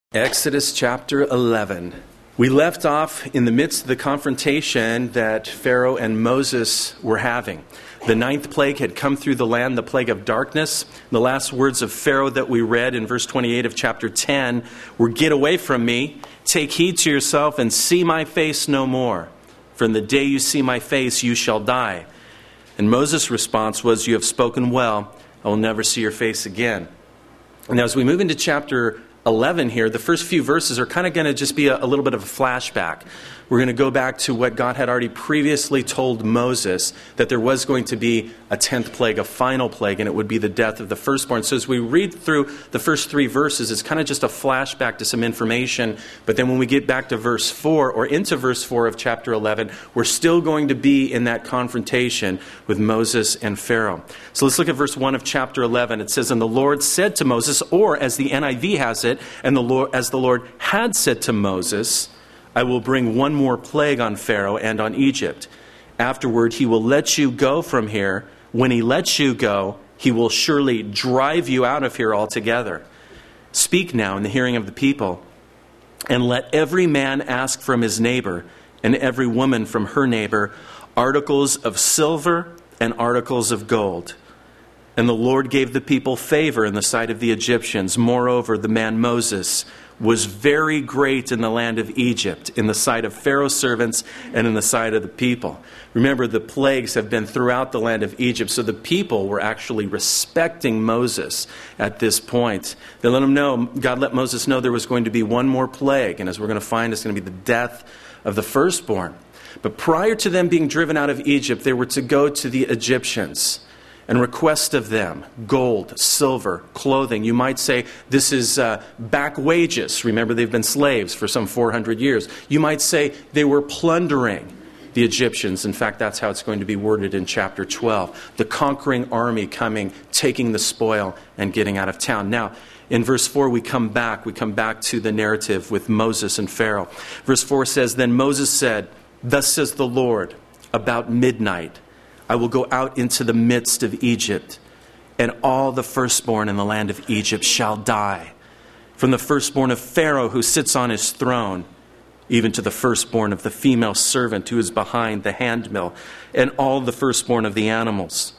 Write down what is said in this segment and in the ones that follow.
Exodus chapter 11. We left off in the midst of the confrontation that Pharaoh and Moses were having. The ninth plague had come through the land, the plague of darkness. The last words of Pharaoh that we read in verse 28 of chapter 10 were, "Get away from me, take heed to yourself, and see my face no more. For in the day you see my face, you shall die." And Moses' response was, "You have spoken well. I will never see your face again." And as we move into chapter 11 here, the first few verses are kind of going to just be a little bit of a flashback. We're going to go back to what God had already previously told Moses, that there was going to be a 10th plague, a final plague, and it would be the death of the firstborn. So as we read through the first three verses, it's kind of just a flashback to some information. But then when we get back to verse 4, or into verse 4 of chapter 11, we're still going to be in that confrontation with Moses and Pharaoh. So let's look at verse 1 of chapter 11. It says, "And the Lord said to Moses," or as the NIV has it, as the Lord had said to Moses, "I will bring one more plague on Pharaoh and on Egypt. Afterward, he will let you go from here. When he lets you go, he will surely drive you out of here altogether. Speak now in the hearing of the people, and let every man ask from his neighbor, and every woman from her neighbor, articles of silver and articles of gold." And the Lord gave the people favor in the sight of the Egyptians. Moreover, the man Moses was very great in the land of Egypt, in the sight of Pharaoh's servants and in the sight of the people. Remember, the plagues have been throughout the land of Egypt, so the people were actually respecting Moses at this point. They let him know, God let Moses know there was going to be one more plague, and as we're going to find, it's going to be the death of the firstborn. But prior to them being driven out of Egypt, they were to go to the Egyptians and request of them gold, silver, clothing. You might say this is back wages. Remember, they've been slaves for some 400 years. You might say they were plundering the Egyptians. In fact, that's how it's going to be worded in chapter 12. The conquering army coming, taking the spoil, and getting out of town. Now, in verse 4, we come back to the narrative with Moses and Pharaoh. Verse 4 says, "Then Moses said, 'Thus says the Lord, about midnight, I will go out into the midst of Egypt, and all the firstborn in the land of Egypt shall die. From the firstborn of Pharaoh who sits on his throne, even to the firstborn of the female servant who is behind the handmill, and all the firstborn of the animals.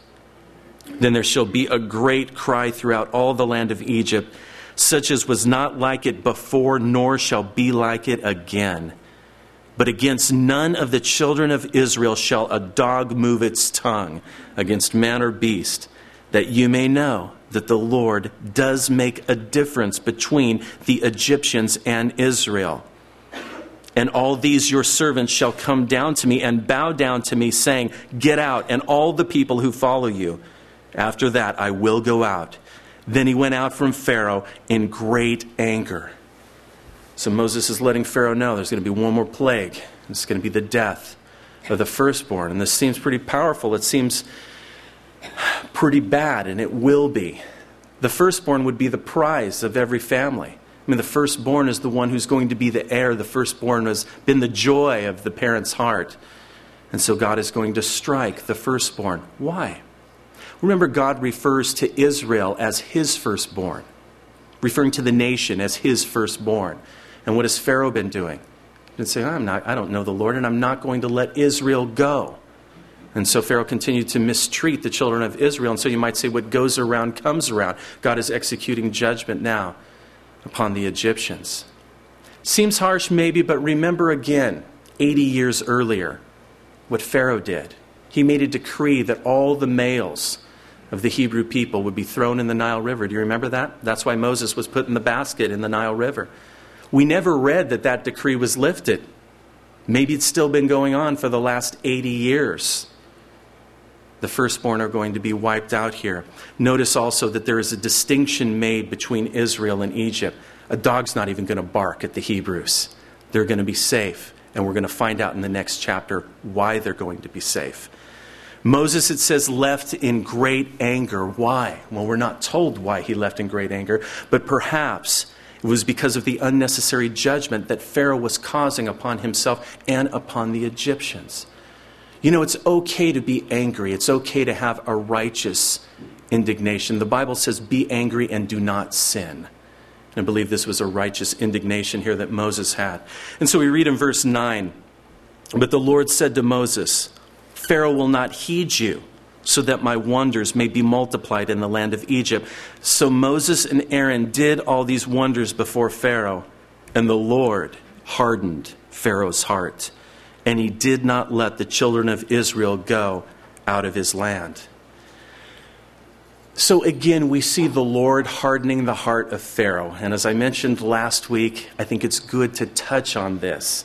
Then there shall be a great cry throughout all the land of Egypt, such as was not like it before, nor shall be like it again. But against none of the children of Israel shall a dog move its tongue against man or beast, that you may know that the Lord does make a difference between the Egyptians and Israel. And all these your servants shall come down to me and bow down to me, saying, Get out, and all the people who follow you. After that I will go out.' Then he went out from Pharaoh in great anger." So Moses is letting Pharaoh know there's going to be one more plague. It's going to be the death of the firstborn. And this seems pretty powerful. It seems pretty bad, and it will be. The firstborn would be the prize of every family. I mean, the firstborn is the one who's going to be the heir. The firstborn has been the joy of the parent's heart. And so God is going to strike the firstborn. Why? Remember, God refers to Israel as his firstborn, referring to the nation as his firstborn. And what has Pharaoh been doing? He's saying, I don't know the Lord, and I'm not going to let Israel go. And so Pharaoh continued to mistreat the children of Israel. And so you might say, what goes around comes around. God is executing judgment now upon the Egyptians. Seems harsh maybe, but remember again, 80 years earlier, what Pharaoh did. He made a decree that all the males of the Hebrew people would be thrown in the Nile River. Do you remember that? That's why Moses was put in the basket in the Nile River. We never read that decree was lifted. Maybe it's still been going on for the last 80 years. The firstborn are going to be wiped out here. Notice also that there is a distinction made between Israel and Egypt. A dog's not even going to bark at the Hebrews. They're going to be safe. And we're going to find out in the next chapter why they're going to be safe. Moses, it says, left in great anger. Why? Well, we're not told why he left in great anger, but perhaps it was because of the unnecessary judgment that Pharaoh was causing upon himself and upon the Egyptians. You know, it's okay to be angry. It's okay to have a righteous indignation. The Bible says, be angry and do not sin. I believe this was a righteous indignation here that Moses had. And so we read in verse 9, "But the Lord said to Moses, Pharaoh will not heed you, so that my wonders may be multiplied in the land of Egypt." So Moses and Aaron did all these wonders before Pharaoh, and the Lord hardened Pharaoh's heart, and he did not let the children of Israel go out of his land. So again, we see the Lord hardening the heart of Pharaoh. And as I mentioned last week, I think it's good to touch on this.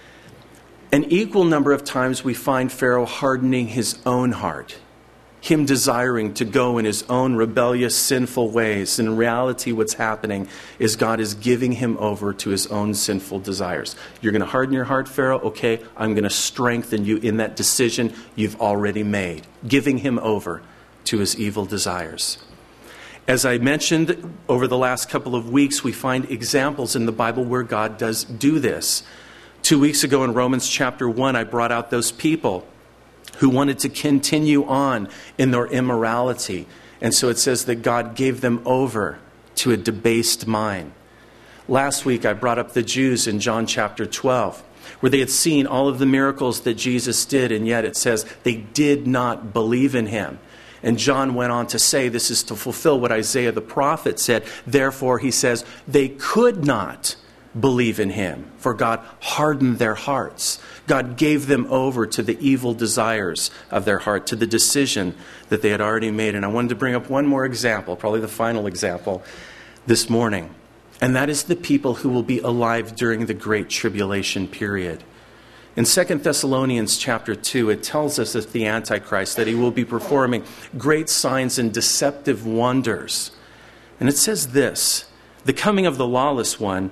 An equal number of times we find Pharaoh hardening his own heart, him desiring to go in his own rebellious, sinful ways. In reality, what's happening is God is giving him over to his own sinful desires. You're going to harden your heart, Pharaoh? Okay, I'm going to strengthen you in that decision you've already made, giving him over to his evil desires. As I mentioned over the last couple of weeks, we find examples in the Bible where God does do this. 2 weeks ago in Romans chapter 1, I brought out those people who wanted to continue on in their immorality. And so it says that God gave them over to a debased mind. Last week I brought up the Jews in John chapter 12, where they had seen all of the miracles that Jesus did, and yet it says they did not believe in him. And John went on to say, this is to fulfill what Isaiah the prophet said. Therefore, he says, they could not believe in him, for God hardened their hearts. God gave them over to the evil desires of their heart, to the decision that they had already made. And I wanted to bring up one more example, probably the final example this morning. And that is the people who will be alive during the Great Tribulation period. In 2 Thessalonians chapter 2, it tells us that the Antichrist, that he will be performing great signs and deceptive wonders. And it says this, the coming of the lawless one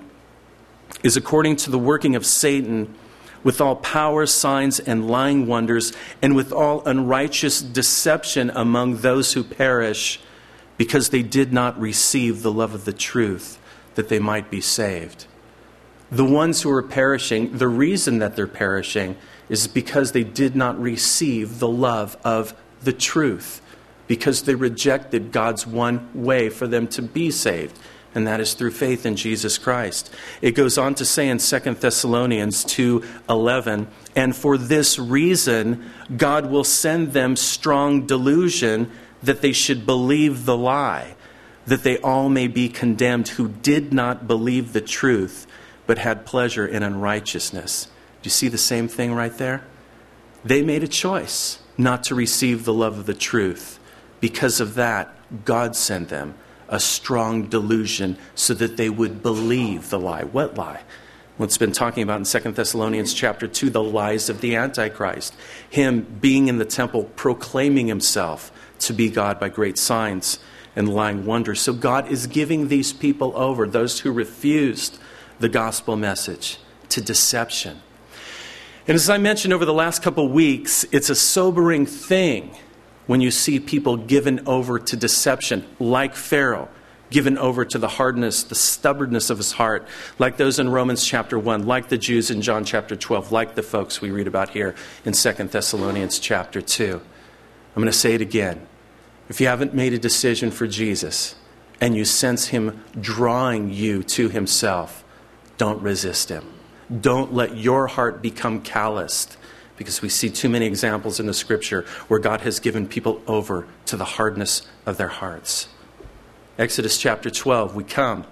is according to the working of Satan, with all power, signs, and lying wonders, and with all unrighteous deception among those who perish, because they did not receive the love of the truth, that they might be saved. The ones who are perishing, the reason that they're perishing is because they did not receive the love of the truth, because they rejected God's one way for them to be saved, and that is through faith in Jesus Christ. It goes on to say in 2 Thessalonians 2:11, "And for this reason God will send them strong delusion, that they should believe the lie, that they all may be condemned who did not believe the truth, but had pleasure in unrighteousness." Do you see the same thing right there? They made a choice not to receive the love of the truth. Because of that, God sent them a strong delusion so that they would believe the lie. What lie? Well, it's been talking about in 2 Thessalonians chapter 2, the lies of the Antichrist. Him being in the temple, proclaiming himself to be God by great signs and lying wonders. So God is giving these people over, those who refused the gospel message, to deception. And as I mentioned over the last couple of weeks, it's a sobering thing when you see people given over to deception, like Pharaoh, given over to the hardness, the stubbornness of his heart, like those in Romans chapter 1, like the Jews in John chapter 12, like the folks we read about here in 2 Thessalonians chapter 2. I'm going to say it again. If you haven't made a decision for Jesus and you sense him drawing you to himself, don't resist him. Don't let your heart become calloused, because we see too many examples in the scripture where God has given people over to the hardness of their hearts. Exodus chapter 12, we come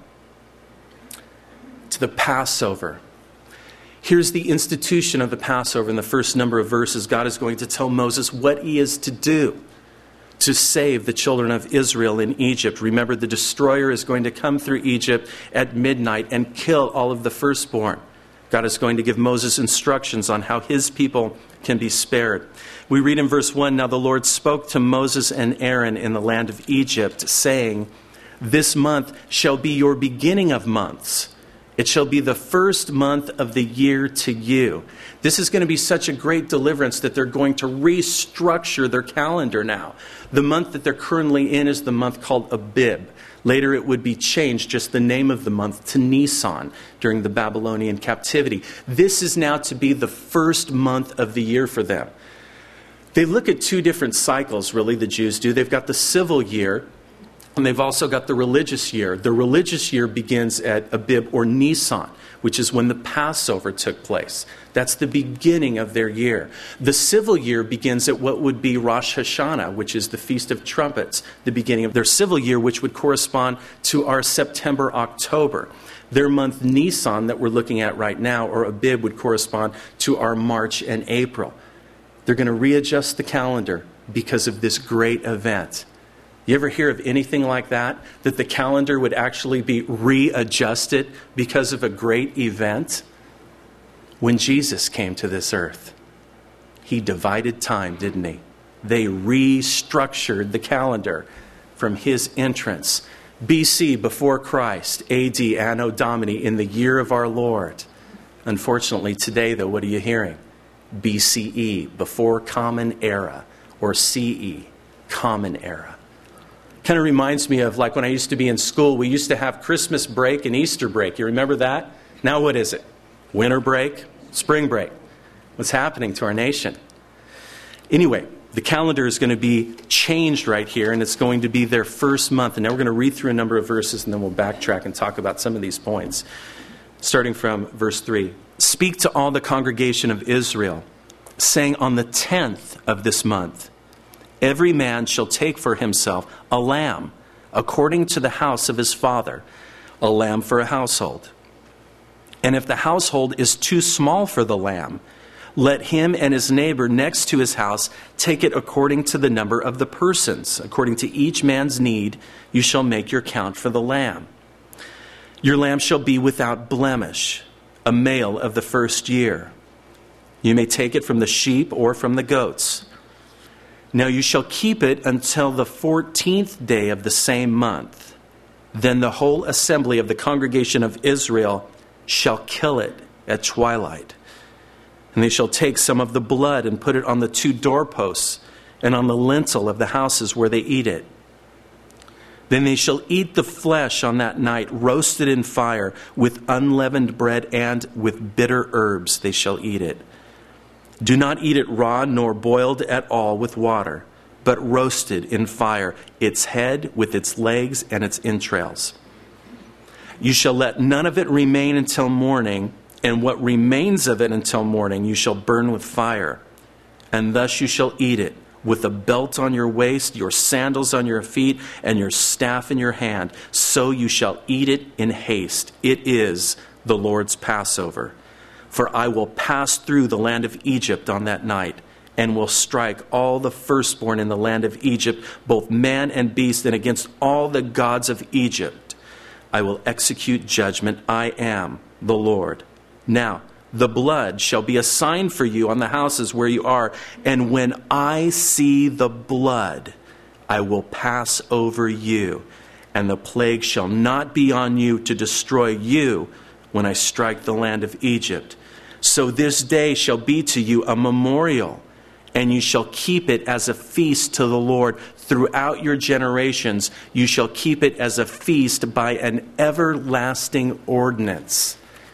to the Passover. Here's the institution of the Passover in the first number of verses. God is going to tell Moses what he is to do to save the children of Israel in Egypt. Remember, the destroyer is going to come through Egypt at midnight and kill all of the firstborn. God is going to give Moses instructions on how his people can be spared. We read in verse 1, "Now the Lord spoke to Moses and Aaron in the land of Egypt, saying, This month shall be your beginning of months. It shall be the first month of the year to you." This is going to be such a great deliverance that they're going to restructure their calendar now. The month that they're currently in is the month called Abib. Later it would be changed, just the name of the month, to Nisan during the Babylonian captivity. This is now to be the first month of the year for them. They look at two different cycles, really, the Jews do. They've got the civil year, And they've also got the religious year. The religious year begins at Abib or Nisan, which is when the Passover took place. That's the beginning of their year. The civil year begins at what would be Rosh Hashanah, which is the Feast of Trumpets, the beginning of their civil year, which would correspond to our September, October. Their month Nisan that we're looking at right now, or Abib, would correspond to our March and April. They're going to readjust the calendar because of this great event. You ever hear of anything like that? That the calendar would actually be readjusted because of a great event? When Jesus came to this earth, he divided time, didn't he? They restructured the calendar from his entrance. BC, before Christ, AD, Anno Domini, in the year of our Lord. Unfortunately, today, though, what are you hearing? BCE, before Common Era, or CE, Common Era. Kind of reminds me of like when I used to be in school, we used to have Christmas break and Easter break. You remember that? Now what is it? Winter break, spring break. What's happening to our nation? Anyway, the calendar is going to be changed right here, and it's going to be their first month. And now we're going to read through a number of verses, and then we'll backtrack and talk about some of these points. Starting from verse 3. Speak to all the congregation of Israel, saying, on the 10th of this month, every man shall take for himself a lamb, according to the house of his father, a lamb for a household. And if the household is too small for the lamb, let him and his neighbor next to his house take it according to the number of the persons. According to each man's need, you shall make your count for the lamb. Your lamb shall be without blemish, a male of the first year. You may take it from the sheep or from the goats. Now you shall keep it until the 14th day of the same month. Then the whole assembly of the congregation of Israel shall kill it at twilight. And they shall take some of the blood and put it on the 2 doorposts and on the lintel of the houses where they eat it. Then they shall eat the flesh on that night, roasted in fire, with unleavened bread, and with bitter herbs they shall eat it. Do not eat it raw nor boiled at all with water, but roasted in fire, its head with its legs and its entrails. You shall let none of it remain until morning, and what remains of it until morning you shall burn with fire. And thus you shall eat it, with a belt on your waist, your sandals on your feet, and your staff in your hand. So you shall eat it in haste. It is the Lord's Passover. For I will pass through the land of Egypt on that night, and will strike all the firstborn in the land of Egypt, both man and beast, and against all the gods of Egypt I will execute judgment. I am the Lord. Now, the blood shall be a sign for you on the houses where you are, and when I see the blood, I will pass over you, and the plague shall not be on you to destroy you when I strike the land of Egypt. So this day shall be to you a memorial, and you shall keep it as a feast to the Lord throughout your generations. You shall keep it as a feast by an everlasting ordinance.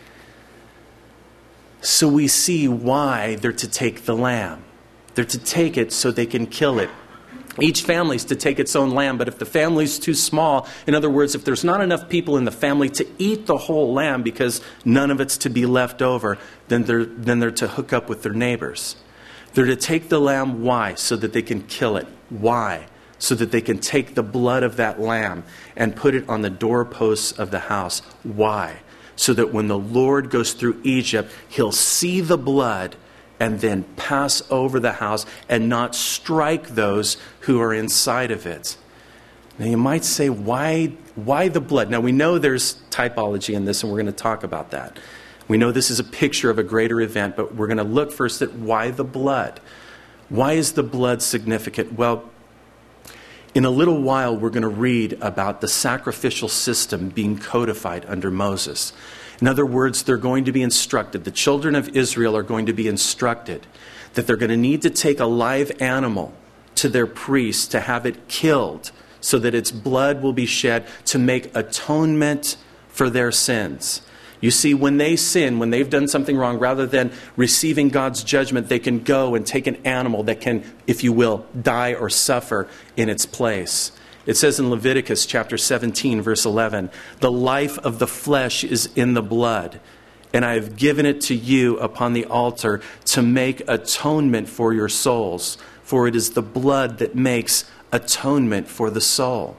So we see why they're to take the lamb. They're to take it so they can kill it. Each family is to take its own lamb, but if the family's too small, in other words, if there's not enough people in the family to eat the whole lamb because none of it's to be left over, then they're to hook up with their neighbors. They're to take the lamb. Why? So that they can kill it. Why? So that they can take the blood of that lamb and put it on the doorposts of the house. Why? So that when the Lord goes through Egypt, he'll see the blood and then pass over the house and not strike those who are inside of it. Now you might say, why the blood? Now we know there's typology in this, and we're going to talk about that. We know this is a picture of a greater event, but we're going to look first at why the blood. Why is the blood significant? Well, in a little while we're going to read about the sacrificial system being codified under Moses. In other words, they're going to be instructed. The children of Israel are going to be instructed that they're going to need to take a live animal to their priest to have it killed so that its blood will be shed to make atonement for their sins. You see, when they sin, when they've done something wrong, rather than receiving God's judgment, they can go and take an animal that can, if you will, die or suffer in its place. It says in Leviticus chapter 17, verse 11, "The life of the flesh is in the blood, and I have given it to you upon the altar to make atonement for your souls, for it is the blood that makes atonement for the soul."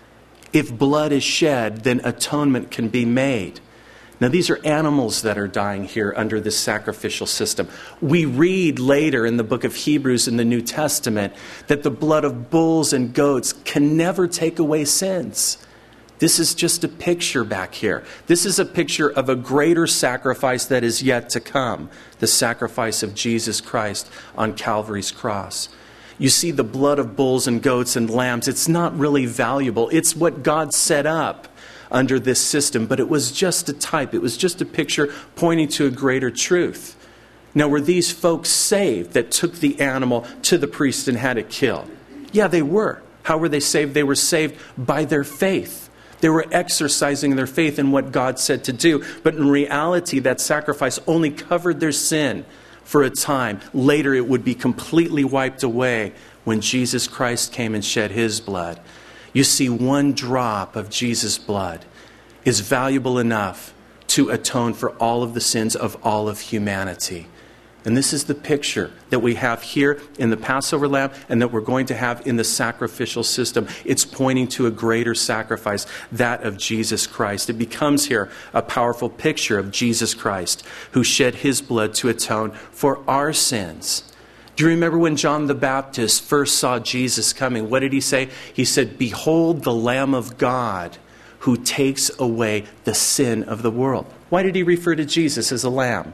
If blood is shed, then atonement can be made. Now, these are animals that are dying here under this sacrificial system. We read later in the book of Hebrews in the New Testament that the blood of bulls and goats can never take away sins. This is just a picture back here. This is a picture of a greater sacrifice that is yet to come, the sacrifice of Jesus Christ on Calvary's cross. You see, the blood of bulls and goats and lambs, it's not really valuable. It's what God set up under this system, but it was just a type. It was just a picture pointing to a greater truth. Now, were these folks saved that took the animal to the priest and had it killed? Yeah, they were. How were they saved? They were saved by their faith. They were exercising their faith in what God said to do. But in reality, that sacrifice only covered their sin for a time. Later, it would be completely wiped away when Jesus Christ came and shed his blood. You see, one drop of Jesus' blood is valuable enough to atone for all of the sins of all of humanity. And this is the picture that we have here in the Passover lamb and that we're going to have in the sacrificial system. It's pointing to a greater sacrifice, that of Jesus Christ. It becomes here a powerful picture of Jesus Christ, who shed his blood to atone for our sins. Do you remember when John the Baptist first saw Jesus coming? What did he say? He said, "Behold the Lamb of God who takes away the sin of the world." Why did he refer to Jesus as a lamb?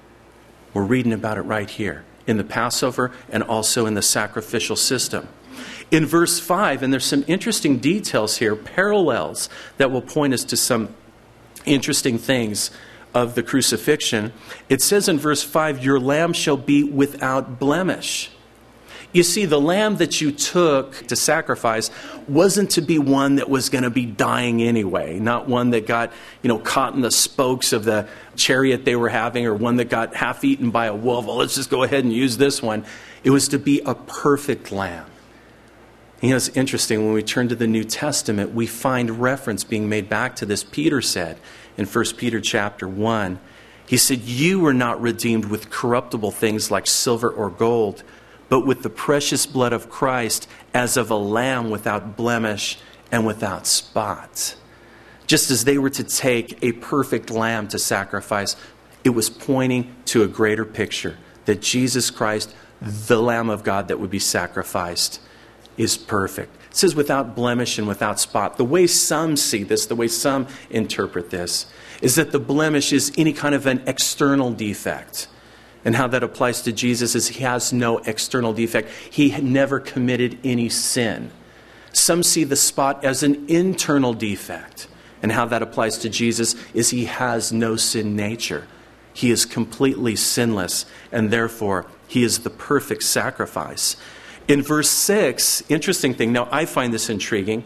We're reading about it right here in the Passover and also in the sacrificial system. In verse 5, and there's some interesting details here, parallels that will point us to some interesting things of the crucifixion. It says in verse 5, "Your lamb shall be without blemish." You see, the lamb that you took to sacrifice wasn't to be one that was going to be dying anyway, not one that got, caught in the spokes of the chariot they were having, or one that got half eaten by a wolf. Well, let's just go ahead and use this one. It was to be a perfect lamb. It's interesting, when we turn to the New Testament, we find reference being made back to this. Peter said in 1 Peter chapter 1, he said, "You were not redeemed with corruptible things like silver or gold, but with the precious blood of Christ, as of a lamb without blemish and without spot." Just as they were to take a perfect lamb to sacrifice, it was pointing to a greater picture, that Jesus Christ, the Lamb of God that would be sacrificed, is perfect. It says without blemish and without spot. The way some see this, the way some interpret this, is that the blemish is any kind of an external defect. And how that applies to Jesus is he has no external defect. He had never committed any sin. Some see the spot as an internal defect. And how that applies to Jesus is he has no sin nature. He is completely sinless, and therefore he is the perfect sacrifice. In verse 6, interesting thing, now I find this intriguing.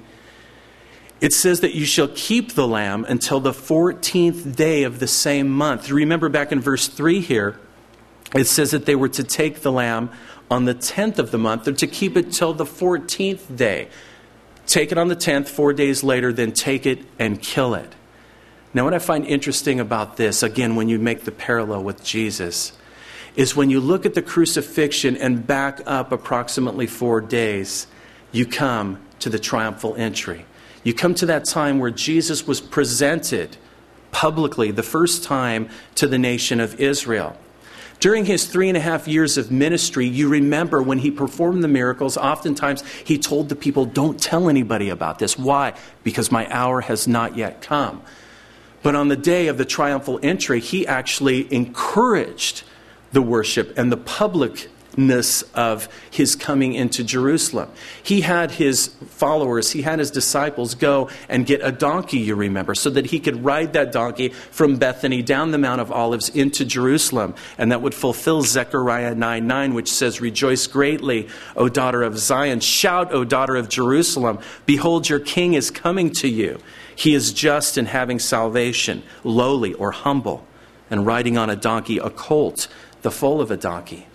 It says that you shall keep the lamb until the 14th day of the same month. Remember back in verse 3 here, it says that they were to take the lamb on the 10th of the month, or to keep it till the 14th day. Take it on the 10th, 4 days later, then take it and kill it. Now, what I find interesting about this, again, when you make the parallel with Jesus, is when you look at the crucifixion and back up approximately 4 days, you come to the triumphal entry. You come to that time where Jesus was presented publicly the first time to the nation of Israel. During his 3.5 years of ministry, you remember when he performed the miracles, oftentimes he told the people, "Don't tell anybody about this." Why? Because my hour has not yet come. But on the day of the triumphal entry, he actually encouraged the worship and the publicness of his coming into Jerusalem. He had his followers, he had his disciples go and get a donkey, you remember, so that he could ride that donkey from Bethany down the Mount of Olives into Jerusalem. And that would fulfill Zechariah 9:9, which says, "Rejoice greatly, O daughter of Zion. Shout, O daughter of Jerusalem. Behold, your king is coming to you. He is just and having salvation, lowly or humble, and riding on a donkey, a colt, the foal of a donkey."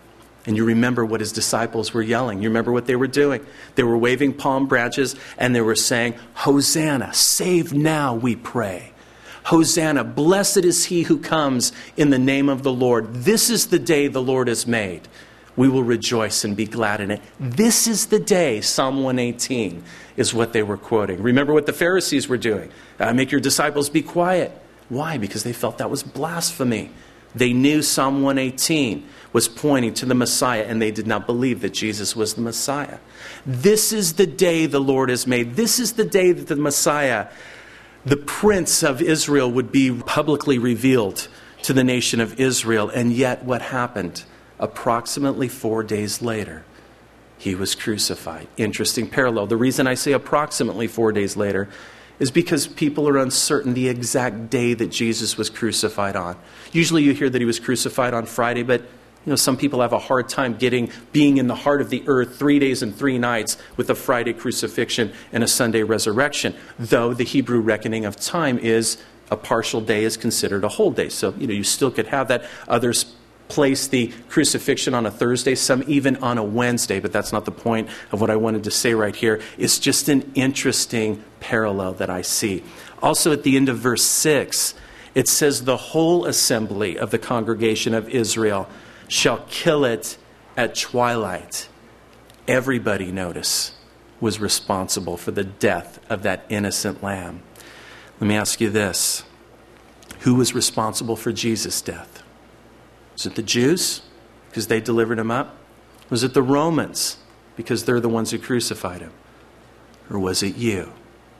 And you remember what his disciples were yelling. You remember what they were doing. They were waving palm branches and they were saying, Hosanna, save now, we pray. Hosanna, blessed is he who comes in the name of the Lord. This is the day the Lord has made. We will rejoice and be glad in it. This is the day, Psalm 118 is what they were quoting. Remember what the Pharisees were doing. Make your disciples be quiet. Why? Because they felt that was blasphemy. They knew Psalm 118 was pointing to the Messiah, and they did not believe that Jesus was the Messiah. This is the day the Lord has made. This is the day that the Messiah, the Prince of Israel, would be publicly revealed to the nation of Israel. And yet what happened? Approximately 4 days later, he was crucified. Interesting parallel. The reason I say approximately 4 days later is because people are uncertain the exact day that Jesus was crucified on. Usually you hear that he was crucified on Friday, but some people have a hard time being in the heart of the earth 3 days and 3 nights with a Friday crucifixion and a Sunday resurrection. Though the Hebrew reckoning of time is a partial day is considered a whole day. So, you still could have that. Others place the crucifixion on a Thursday, some even on a Wednesday, but that's not the point of what I wanted to say right here. It's just an interesting parallel that I see. Also at the end of verse 6, it says the whole assembly of the congregation of Israel shall kill it at twilight. Everybody, notice, was responsible for the death of that innocent lamb. Let me ask you this. Who was responsible for Jesus' death? Was it the Jews because they delivered him up? Was it the Romans because they're the ones who crucified him? Or was it you?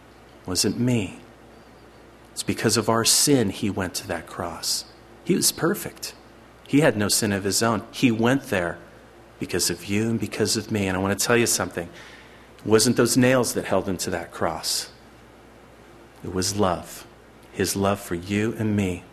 Was it me? It's because of our sin he went to that cross. He was perfect. He had no sin of his own. He went there because of you and because of me. And I want to tell you something. It wasn't those nails that held him to that cross. It was love. His love for you and me.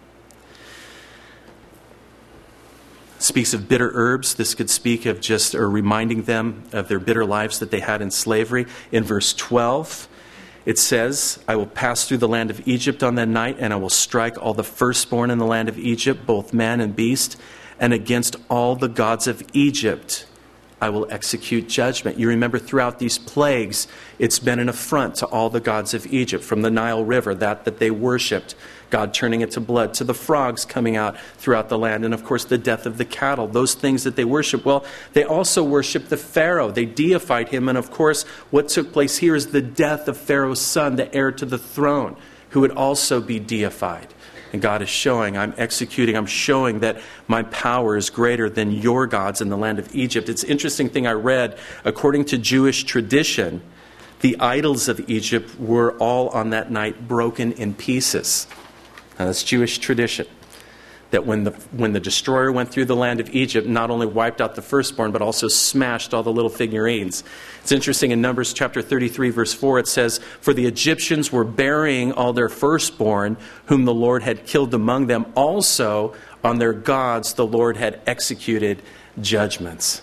Speaks of bitter herbs. This could speak of reminding them of their bitter lives that they had in slavery. In verse 12, it says, I will pass through the land of Egypt on that night, and I will strike all the firstborn in the land of Egypt, both man and beast, and against all the gods of Egypt I will execute judgment. You remember throughout these plagues, it's been an affront to all the gods of Egypt, from the Nile River, that they worshipped, God turning it to blood, to the frogs coming out throughout the land, and of course the death of the cattle, those things that they worship. Well, they also worshiped the Pharaoh. They deified him, and of course what took place here is the death of Pharaoh's son, the heir to the throne, who would also be deified. And God is showing, I'm showing that my power is greater than your gods in the land of Egypt. It's an interesting thing I read. According to Jewish tradition, the idols of Egypt were all on that night broken in pieces. Now, that's Jewish tradition. That when the destroyer went through the land of Egypt, not only wiped out the firstborn, but also smashed all the little figurines. It's interesting, in Numbers chapter 33, verse 4, it says, for the Egyptians were burying all their firstborn, whom the Lord had killed among them. Also, on their gods, the Lord had executed judgments.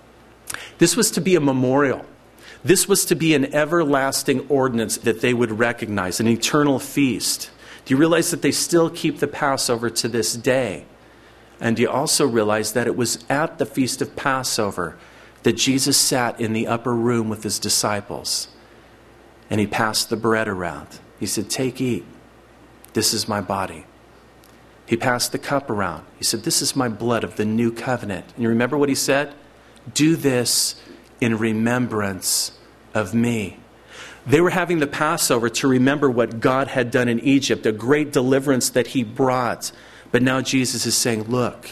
This was to be a memorial. This was to be an everlasting ordinance that they would recognize, an eternal feast. Do you realize that they still keep the Passover to this day? And do you also realize that it was at the Feast of Passover that Jesus sat in the upper room with his disciples, and he passed the bread around. He said, take, eat. This is my body. He passed the cup around. He said, this is my blood of the new covenant. And you remember what he said? Do this in remembrance of me. They were having the Passover to remember what God had done in Egypt, a great deliverance that he brought. But now Jesus is saying, look,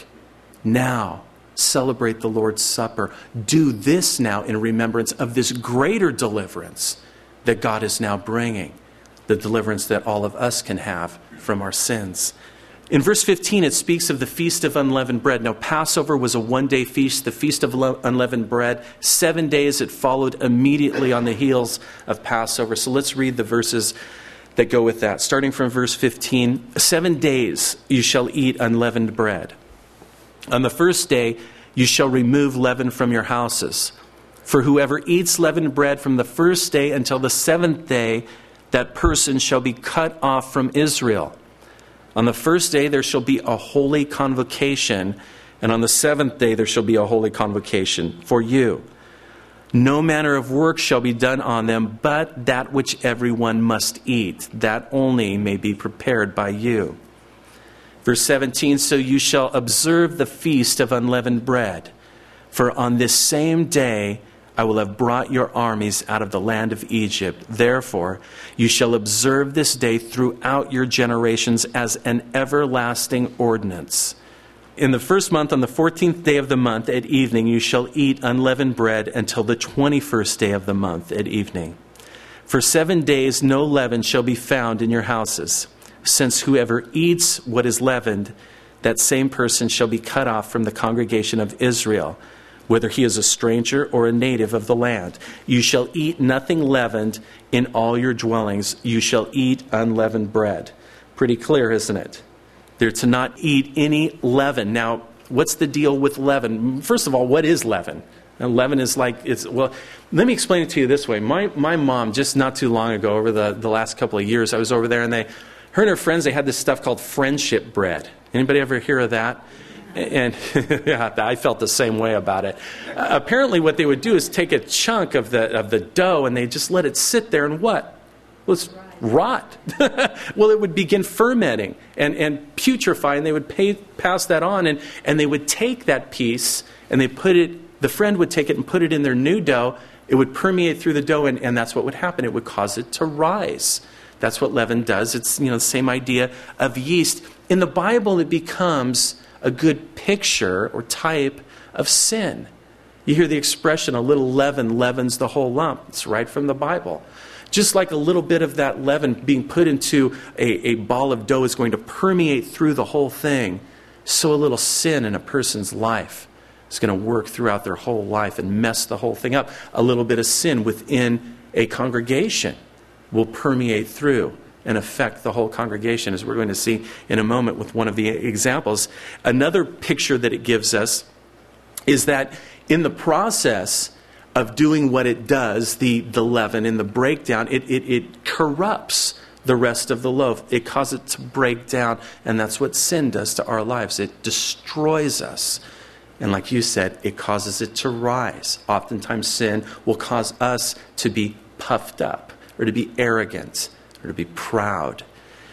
now celebrate the Lord's Supper. Do this now in remembrance of this greater deliverance that God is now bringing, the deliverance that all of us can have from our sins. In verse 15, it speaks of the Feast of Unleavened Bread. Now, Passover was a one-day feast, the Feast of Unleavened Bread. 7 days it followed immediately on the heels of Passover. So let's read the verses that go with that. Starting from verse 15, 7 days you shall eat unleavened bread. On the first day you shall remove leaven from your houses. For whoever eats leavened bread from the first day until the 7th day, that person shall be cut off from Israel. On the first day there shall be a holy convocation. And on the seventh day there shall be a holy convocation for you. No manner of work shall be done on them, but that which everyone must eat, that only may be prepared by you. Verse 17, so you shall observe the feast of unleavened bread. For on this same day I will have brought your armies out of the land of Egypt. Therefore you shall observe this day throughout your generations as an everlasting ordinance. In the first month, on the 14th day of the month at evening, you shall eat unleavened bread until the 21st day of the month at evening. For 7 days no leaven shall be found in your houses, since whoever eats what is leavened, that same person shall be cut off from the congregation of Israel, whether he is a stranger or a native of the land. You shall eat nothing leavened in all your dwellings. You shall eat unleavened bread. Pretty clear, isn't it? They're to not eat any leaven. Now, what's the deal with leaven? First of all, what is leaven? And leaven is let me explain it to you this way. My mom, just not too long ago, over the last couple of years, I was over there, and her and her friends, they had this stuff called friendship bread. Anybody ever hear of that? And yeah, I felt the same way about it. Apparently what they would do is take a chunk of the dough, and they just let it sit there and what? Well, rot. Well, it would begin fermenting and putrefying. They would pass that on, and they would take that piece, and the friend would take it and put it in their new dough. It would permeate through the dough, and that's what would happen. It would cause it to rise. That's what leaven does. It's the same idea of yeast. In the Bible, it becomes a good picture or type of sin. You hear the expression, a little leaven leavens the whole lump. It's right from the Bible. Just like a little bit of that leaven being put into a ball of dough is going to permeate through the whole thing, so a little sin in a person's life is going to work throughout their whole life and mess the whole thing up. A little bit of sin within a congregation will permeate through and affect the whole congregation, as we're going to see in a moment with one of the examples. Another picture that it gives us is that in the process of doing what it does, the leaven in the breakdown, it corrupts the rest of the loaf. It causes it to break down, and that's what sin does to our lives. It destroys us. And like you said, it causes it to rise. Oftentimes sin will cause us to be puffed up, or to be arrogant, or to be proud.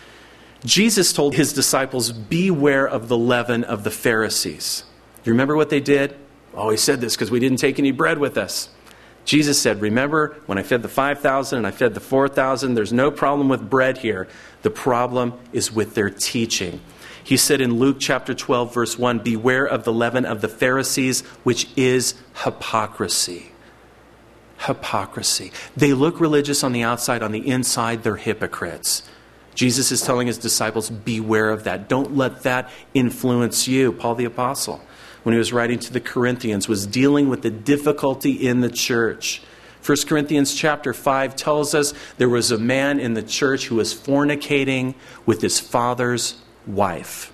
Jesus told his disciples, beware of the leaven of the Pharisees. You remember what they did? Oh, he said this because we didn't take any bread with us. Jesus said, remember when I fed the 5,000 and I fed the 4,000, there's no problem with bread here. The problem is with their teaching. He said in Luke chapter 12, verse 1, beware of the leaven of the Pharisees, which is hypocrisy. Hypocrisy. They look religious on the outside, on the inside, they're hypocrites. Jesus is telling his disciples, beware of that. Don't let that influence you. Paul the Apostle, when he was writing to the Corinthians, was dealing with the difficulty in the church. 1 Corinthians chapter 5 tells us there was a man in the church who was fornicating with his father's wife.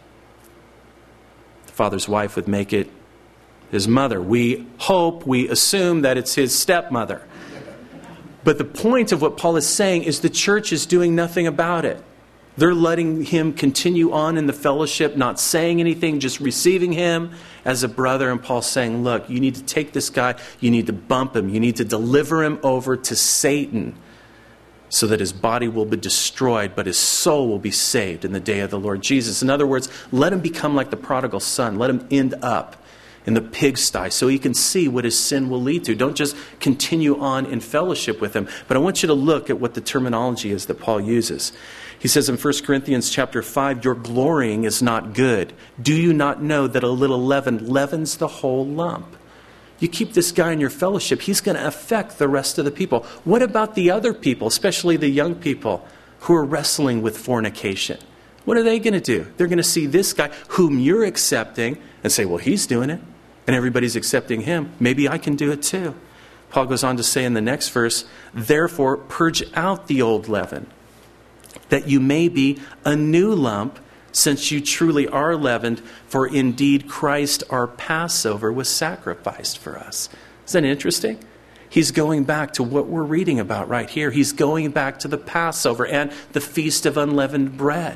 The father's wife would make it his mother. We assume that it's his stepmother. But the point of what Paul is saying is the church is doing nothing about it. They're letting him continue on in the fellowship, not saying anything, just receiving him as a brother. And Paul's saying, look, you need to take this guy, you need to bump him, you need to deliver him over to Satan so that his body will be destroyed, but his soul will be saved in the day of the Lord Jesus. In other words, let him become like the prodigal son. Let him end up in the pigsty so he can see what his sin will lead to. Don't just continue on in fellowship with him. But I want you to look at what the terminology is that Paul uses. He says in 1 Corinthians chapter 5, your glorying is not good. Do you not know that a little leaven leavens the whole lump? You keep this guy in your fellowship, he's going to affect the rest of the people. What about the other people, especially the young people who are wrestling with fornication? What are they going to do? They're going to see this guy whom you're accepting and say, well, he's doing it. And everybody's accepting him. Maybe I can do it too. Paul goes on to say in the next verse, therefore purge out the old leaven, that you may be a new lump, since you truly are leavened, for indeed Christ our Passover was sacrificed for us. Isn't that interesting? He's going back to what we're reading about right here. He's going back to the Passover and the Feast of Unleavened Bread.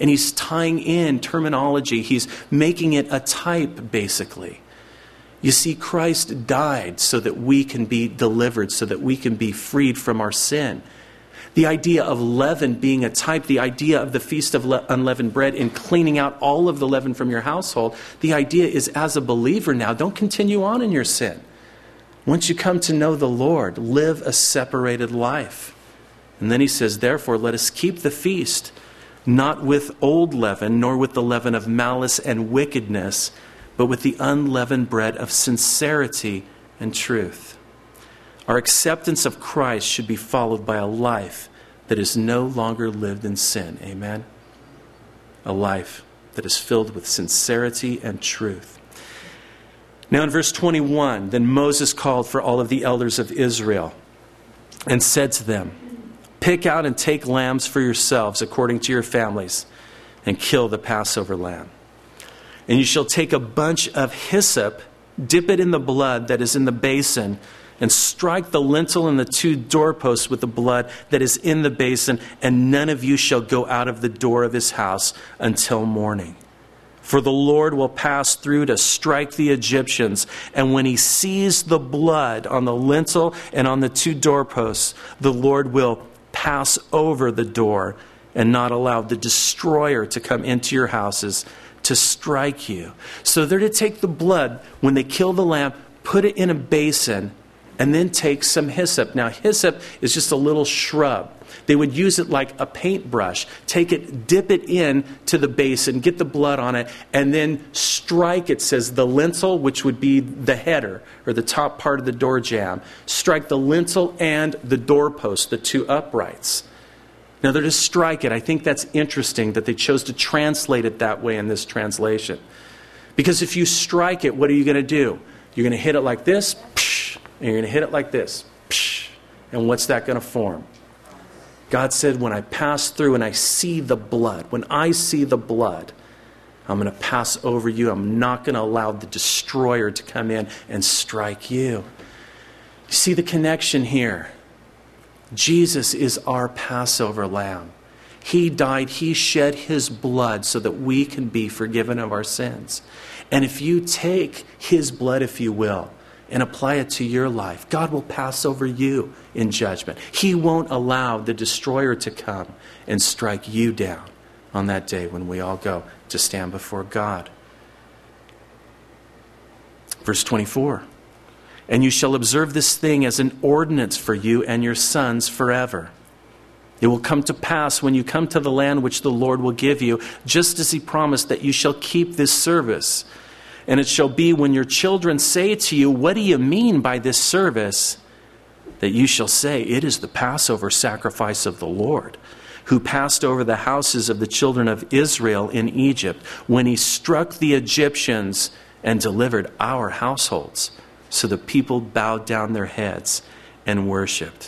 And he's tying in terminology. He's making it a type, basically. You see, Christ died so that we can be delivered, so that we can be freed from our sin. The idea of leaven being a type, the idea of the Feast of Unleavened Bread and cleaning out all of the leaven from your household, the idea is, as a believer now, don't continue on in your sin. Once you come to know the Lord, live a separated life. And then he says, therefore, let us keep the feast, not with old leaven, nor with the leaven of malice and wickedness, but with the unleavened bread of sincerity and truth. Our acceptance of Christ should be followed by a life that is no longer lived in sin. Amen? A life that is filled with sincerity and truth. Now in verse 21, then Moses called for all of the elders of Israel and said to them, pick out and take lambs for yourselves according to your families and kill the Passover lamb. And you shall take a bunch of hyssop, dip it in the blood that is in the basin, and strike the lintel and the 2 doorposts with the blood that is in the basin, and none of you shall go out of the door of his house until morning. For the Lord will pass through to strike the Egyptians, and when he sees the blood on the lintel and on the 2 doorposts, the Lord will pass over the door and not allow the destroyer to come into your houses to strike you. So they're to take the blood when they kill the lamb, put it in a basin, and then take some hyssop. Now, hyssop is just a little shrub. They would use it like a paintbrush. Take it, dip it in to the basin, get the blood on it, and then strike, it says, the lintel, which would be the header, or the top part of the door jamb. Strike the lintel and the doorpost, the 2 uprights. Now, they're to strike it. I think that's interesting that they chose to translate it that way in this translation. Because if you strike it, what are you going to do? You're going to hit it like this, and you're going to hit it like this. And what's that going to form? God said, when I pass through and I see the blood, when I see the blood, I'm going to pass over you. I'm not going to allow the destroyer to come in and strike you. You see the connection here? Jesus is our Passover lamb. He died, he shed his blood so that we can be forgiven of our sins. And if you take his blood, if you will, and apply it to your life, God will pass over you in judgment. He won't allow the destroyer to come and strike you down on that day when we all go to stand before God. Verse 24. And you shall observe this thing as an ordinance for you and your sons forever. It will come to pass when you come to the land which the Lord will give you, just as he promised, that you shall keep this service. And it shall be when your children say to you, what do you mean by this service? That you shall say, it is the Passover sacrifice of the Lord, who passed over the houses of the children of Israel in Egypt, when he struck the Egyptians and delivered our households. So the people bowed down their heads and worshipped.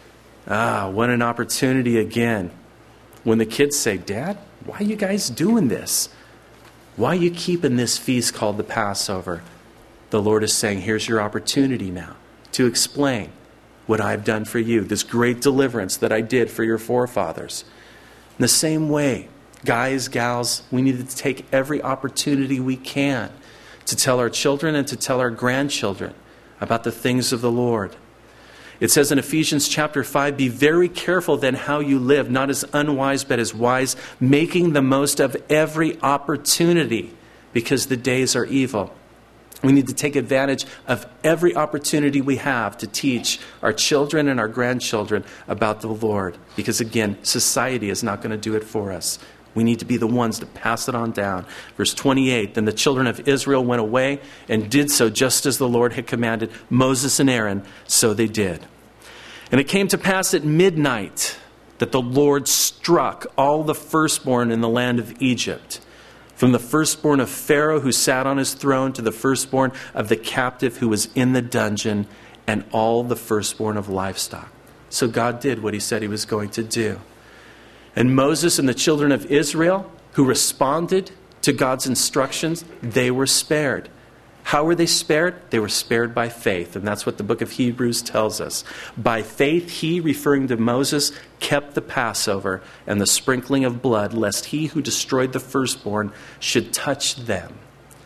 What an opportunity again. When the kids say, Dad, why are you guys doing this? Why are you keeping this feast called the Passover? The Lord is saying, here's your opportunity now to explain what I've done for you, this great deliverance that I did for your forefathers. In the same way, guys, gals, we need to take every opportunity we can to tell our children and to tell our grandchildren about the things of the Lord. It says in Ephesians chapter 5, be very careful then how you live, not as unwise but as wise, making the most of every opportunity, because the days are evil. We need to take advantage of every opportunity we have to teach our children and our grandchildren about the Lord. Because again, society is not going to do it for us. We need to be the ones to pass it on down. Verse 28, then the children of Israel went away and did so just as the Lord had commanded Moses and Aaron, so they did. And it came to pass at midnight that the Lord struck all the firstborn in the land of Egypt, from the firstborn of Pharaoh who sat on his throne to the firstborn of the captive who was in the dungeon, and all the firstborn of livestock. So God did what he said he was going to do. And Moses and the children of Israel, who responded to God's instructions, they were spared. How were they spared? They were spared by faith, and that's what the book of Hebrews tells us. By faith, he, referring to Moses, kept the Passover and the sprinkling of blood, lest he who destroyed the firstborn should touch them.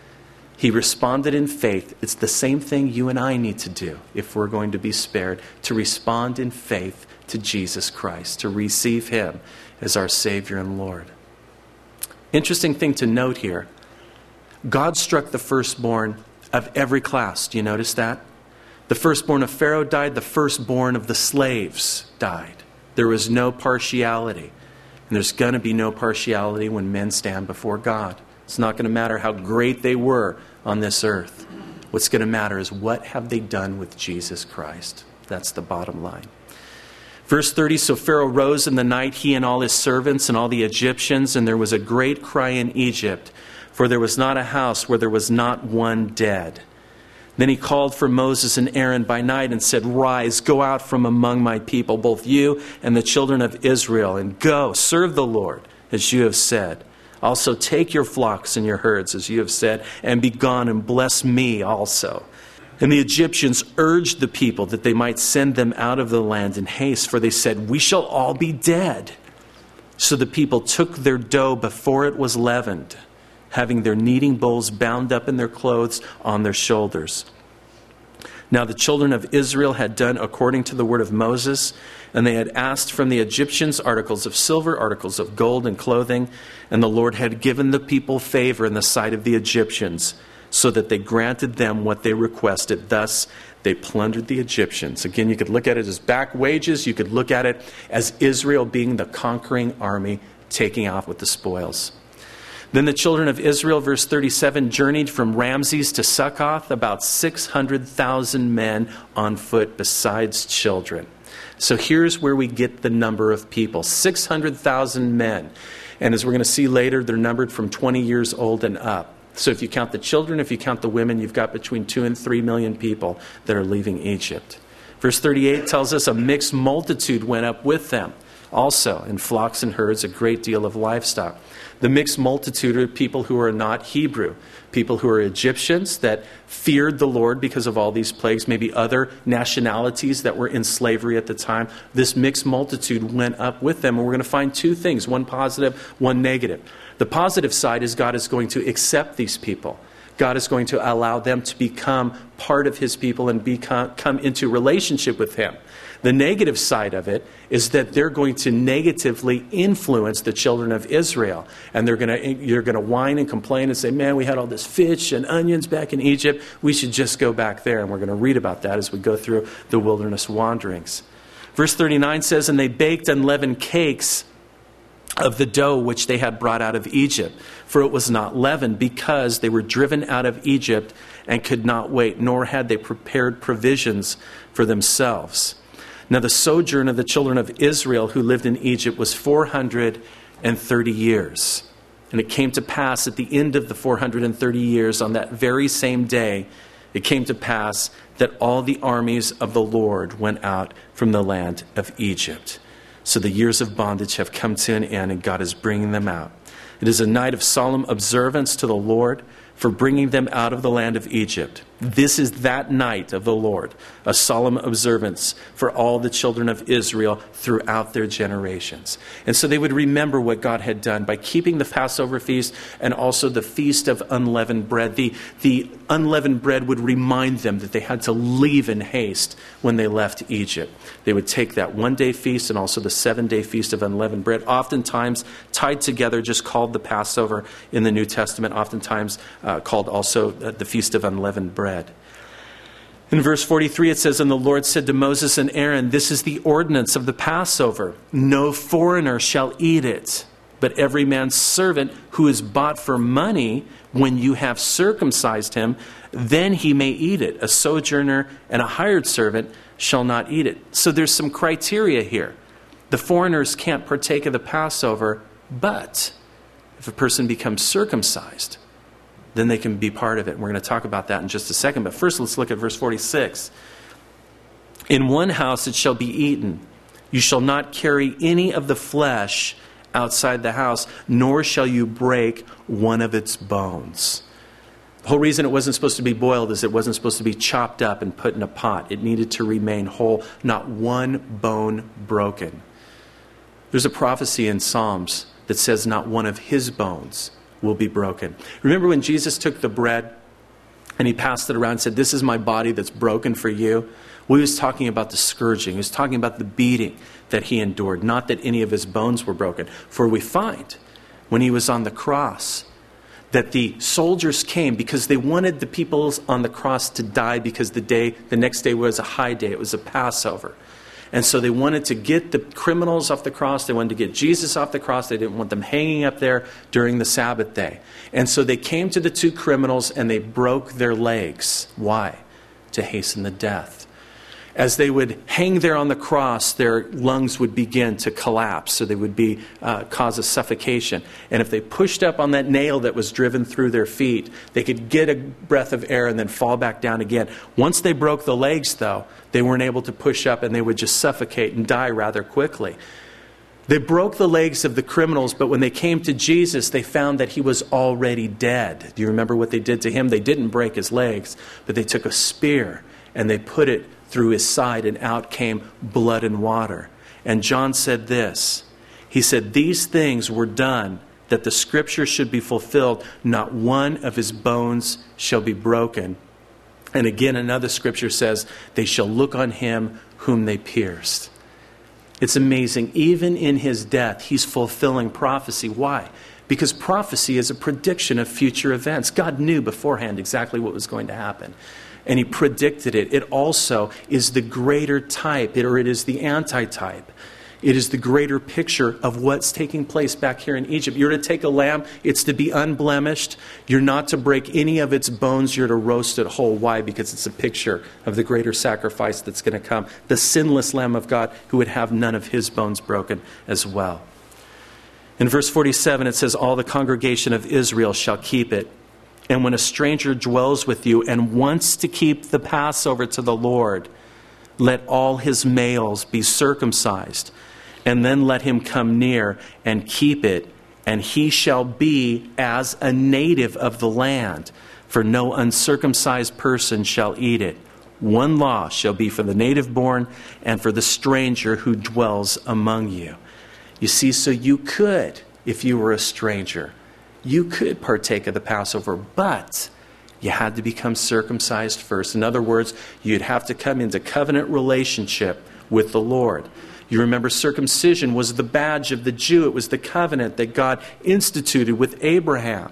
He responded in faith. It's the same thing you and I need to do if we're going to be spared, to respond in faith to Jesus Christ, to receive him as our Savior and Lord. Interesting thing to note here. God struck the firstborn of every class. Do you notice that? The firstborn of Pharaoh died. The firstborn of the slaves died. There was no partiality. And there's going to be no partiality when men stand before God. It's not going to matter how great they were on this earth. What's going to matter is what have they done with Jesus Christ. That's the bottom line. Verse 30, so Pharaoh rose in the night, he and all his servants and all the Egyptians, and there was a great cry in Egypt, for there was not a house where there was not one dead. Then he called for Moses and Aaron by night and said, rise, go out from among my people, both you and the children of Israel, and go, serve the Lord, as you have said. Also take your flocks and your herds, as you have said, and be gone and bless me also. And the Egyptians urged the people that they might send them out of the land in haste, for they said, we shall all be dead. So the people took their dough before it was leavened, having their kneading bowls bound up in their clothes on their shoulders. Now the children of Israel had done according to the word of Moses, and they had asked from the Egyptians articles of silver, articles of gold, and clothing, and the Lord had given the people favor in the sight of the Egyptians, so that they granted them what they requested. Thus they plundered the Egyptians. Again, you could look at it as back wages. You could look at it as Israel being the conquering army, taking off with the spoils. Then the children of Israel, verse 37, journeyed from Ramses to Succoth, about 600,000 men on foot, besides children. So here's where we get the number of people, 600,000 men. And as we're going to see later, they're numbered from 20 years old and up. So if you count the children, if you count the women, you've got between 2 and 3 million people that are leaving Egypt. Verse 38 tells us a mixed multitude went up with them. Also, in flocks and herds, a great deal of livestock. The mixed multitude are people who are not Hebrew, people who are Egyptians that feared the Lord because of all these plagues, maybe other nationalities that were in slavery at the time. This mixed multitude went up with them, and we're going to find two things, one positive, one negative. The positive side is God is going to accept these people. God is going to allow them to become part of his people and come into relationship with him. The negative side of it is that they're going to negatively influence the children of Israel. And you're going to whine and complain and say, man, we had all this fish and onions back in Egypt. We should just go back there. And we're going to read about that as we go through the wilderness wanderings. Verse 39 says, and they baked unleavened cakes of the dough which they had brought out of Egypt. For it was not leavened, because they were driven out of Egypt and could not wait, nor had they prepared provisions for themselves. Now the sojourn of the children of Israel who lived in Egypt was 430 years. And it came to pass at the end of the 430 years, on that very same day, it came to pass that all the armies of the Lord went out from the land of Egypt. So the years of bondage have come to an end, and God is bringing them out. It is a night of solemn observance to the Lord for bringing them out of the land of Egypt. This is that night of the Lord, a solemn observance for all the children of Israel throughout their generations. And so they would remember what God had done by keeping the Passover feast and also the feast of unleavened bread. The unleavened bread would remind them that they had to leave in haste when they left Egypt. They would take that one-day feast and also the 7-day feast of unleavened bread, oftentimes tied together, just called the Passover in the New Testament, oftentimes called also the Feast of Unleavened Bread. In verse 43 it says, and the Lord said to Moses and Aaron, this is the ordinance of the Passover. No foreigner shall eat it, but every man's servant who is bought for money, when you have circumcised him, then he may eat it. A sojourner and a hired servant shall not eat it. So there's some criteria here. The foreigners can't partake of the Passover, but if a person becomes circumcised, then they can be part of it. And we're going to talk about that in just a second. But first, let's look at verse 46. In one house it shall be eaten. You shall not carry any of the flesh outside the house, nor shall you break one of its bones. The whole reason it wasn't supposed to be boiled is it wasn't supposed to be chopped up and put in a pot. It needed to remain whole, not one bone broken. There's a prophecy in Psalms that says not one of his bones will be broken. Remember when Jesus took the bread and he passed it around and said, "This is my body that's broken for you"? Well, he was talking about the scourging. He was talking about the beating that he endured, not that any of his bones were broken. For we find when he was on the cross that the soldiers came because they wanted the people on the cross to die, because the next day was a high day. It was a Passover. And so they wanted to get the criminals off the cross. They wanted to get Jesus off the cross. They didn't want them hanging up there during the Sabbath day. And so they came to the two criminals and they broke their legs. Why? To hasten the death. As they would hang there on the cross, their lungs would begin to collapse, so they would cause a suffocation. And if they pushed up on that nail that was driven through their feet, they could get a breath of air and then fall back down again. Once they broke the legs, though, they weren't able to push up, and they would just suffocate and die rather quickly. They broke the legs of the criminals, but when they came to Jesus, they found that he was already dead. Do you remember what they did to him? They didn't break his legs, but they took a spear and they put it through his side, and out came blood and water. And John said this. He said, "These things were done that the scripture should be fulfilled. Not one of his bones shall be broken." And again, another scripture says, "They shall look on him whom they pierced." It's amazing. Even in his death, he's fulfilling prophecy. Why? Because prophecy is a prediction of future events. God knew beforehand exactly what was going to happen, and he predicted it. It also is the greater type, or it is the antitype. It is the greater picture of what's taking place back here in Egypt. You're to take a lamb. It's to be unblemished. You're not to break any of its bones. You're to roast it whole. Why? Because it's a picture of the greater sacrifice that's going to come. The sinless Lamb of God who would have none of his bones broken as well. In verse 47, it says, "All the congregation of Israel shall keep it. And when a stranger dwells with you and wants to keep the Passover to the Lord, let all his males be circumcised, and then let him come near and keep it, and he shall be as a native of the land, for no uncircumcised person shall eat it. One law shall be for the native born and for the stranger who dwells among you." You see, so you could, if you were a stranger, you could partake of the Passover, but you had to become circumcised first. In other words, you'd have to come into covenant relationship with the Lord. You remember, circumcision was the badge of the Jew. It was the covenant that God instituted with Abraham.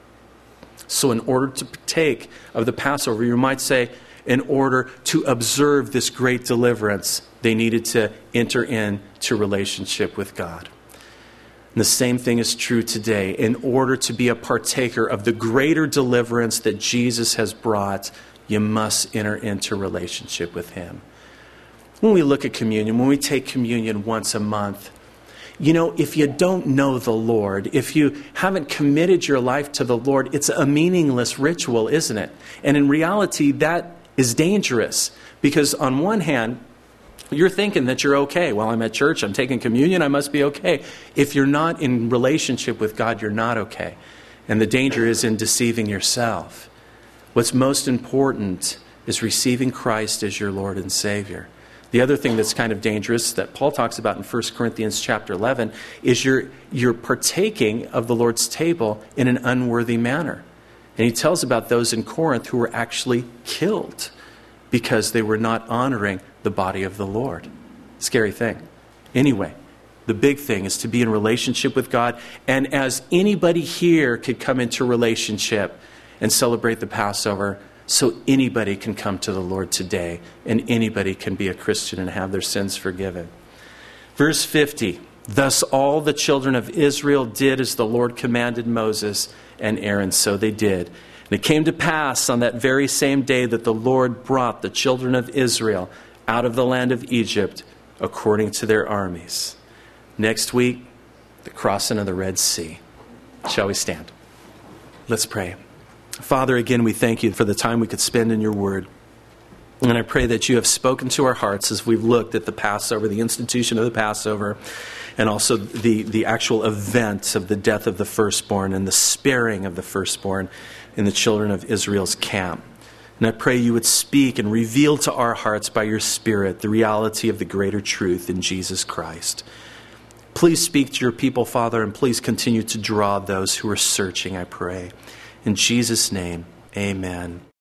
So in order to partake of the Passover, you might say, in order to observe this great deliverance, they needed to enter into relationship with God. And the same thing is true today. In order to be a partaker of the greater deliverance that Jesus has brought, you must enter into relationship with him. When we look at communion, when we take communion once a month, you know, if you don't know the Lord, if you haven't committed your life to the Lord, it's a meaningless ritual, isn't it? And in reality, that is dangerous, because on one hand, you're thinking that you're okay. Well, I'm at church, I'm taking communion, I must be okay. If you're not in relationship with God, you're not okay. And the danger is in deceiving yourself. What's most important is receiving Christ as your Lord and Savior. The other thing that's kind of dangerous that Paul talks about in 1 Corinthians chapter 11 is you're partaking of the Lord's table in an unworthy manner. And he tells about those in Corinth who were actually killed because they were not honoring the body of the Lord. Scary thing. Anyway, the big thing is to be in relationship with God. And as anybody here could come into relationship and celebrate the Passover, so anybody can come to the Lord today, and anybody can be a Christian and have their sins forgiven. Verse 50, "Thus all the children of Israel did as the Lord commanded Moses and Aaron, so they did. And it came to pass on that very same day that the Lord brought the children of Israel out of the land of Egypt according to their armies." Next week, the crossing of the Red Sea. Shall we stand? Let's pray. Father, again, we thank you for the time we could spend in your word. And I pray that you have spoken to our hearts as we've looked at the Passover, the institution of the Passover, and also the actual event of the death of the firstborn and the sparing of the firstborn in the children of Israel's camp. And I pray you would speak and reveal to our hearts by your Spirit the reality of the greater truth in Jesus Christ. Please speak to your people, Father, and please continue to draw those who are searching, I pray. In Jesus' name, amen.